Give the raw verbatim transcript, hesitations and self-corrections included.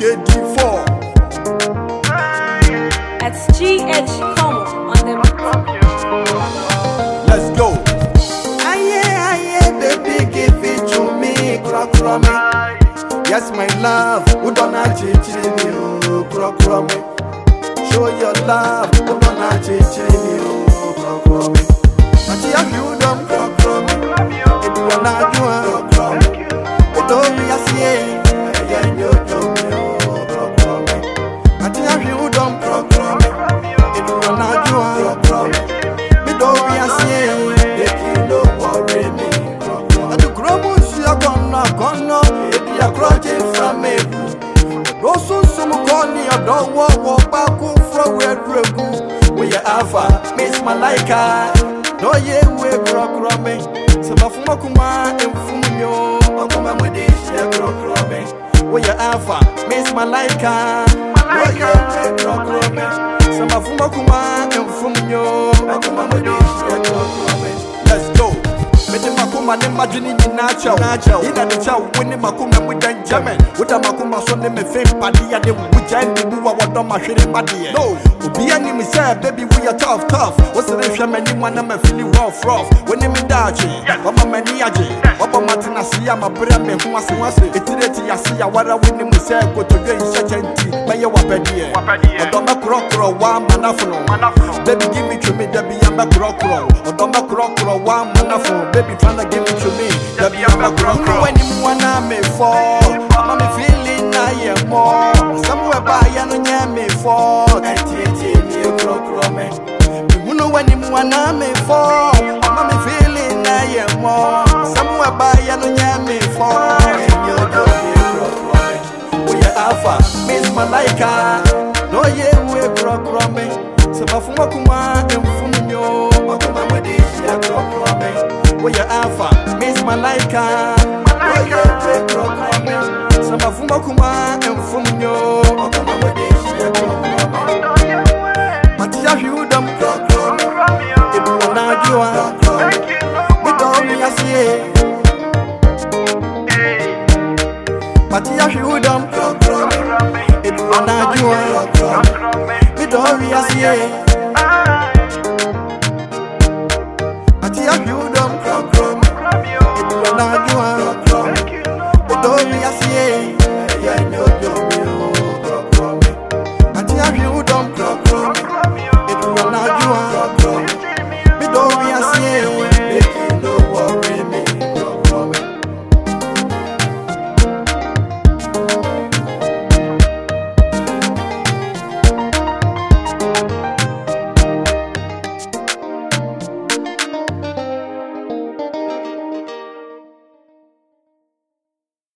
K D four. It's G H Como on the Let's go. Aye, aye, baby, give it to me, crock from me. Yes, my love, who don't have to you, crock from me. Show your love, who don't have to you, crock from me. But you don't crock from me. If you are not doing crock from me, you don't be a C A. Yeah, you don't crock from me. But you don't crock from me. If you are not doing crock from me, you don't be a C A. They don't worry me. And the grumbles you are gonna, gonna, if you are crouching from me. Rosun some corny, I don't walk back from where you go. We are Alpha, Miss Malaika. No, ye will crock from me. Some of Makuma and Fumio, Makuma with this, yeah, crock from me. We are Alpha, Miss Malaika. No, ye will crock from me. Some of Makuma and Fumio, Makuma with this, yeah, crock from me. Let's go. Mede makuma ne madwini nyina chaw ina de chaw woni makuma mu dan jamen woda makuma so ne me fem pade ya de wuja ndi bu wa wodo mahwere made no obi ani me say baby we are tough tough wo se hwe mani mu na ma feel rough rough woni me dachi baba mani age baba matena se ya mabra me ho ase ho ase etireti ya se ya wara woni me say kotodwe nhyachenti meye wapade odo ma krokro wa manafo baby give me to me baby ya ma krokro odo ma krokro wa manafo baby tryna give it to me. That be a grown when you wanna me fall. I'm me feeling I am more. Somewhere by and me fall. And T me a crock me. You know when you wanna me fall. I'm me feeling I am more. Somewhere by and me fall. And you do me a crock me. We are Alpha, Miss Malaika. No, ye we crock me. So before Makuma and Fumio, Makuma with this, ya crock me. We are Alpha, Miss Malaika. Malaika, we crock me. Some of Makuma and Fumio, Makuma with this, ya crock me. But you don't crock me. If you are not you are, we don't be a C A. But you don't crock me. If you are not you are, we don't be a C A.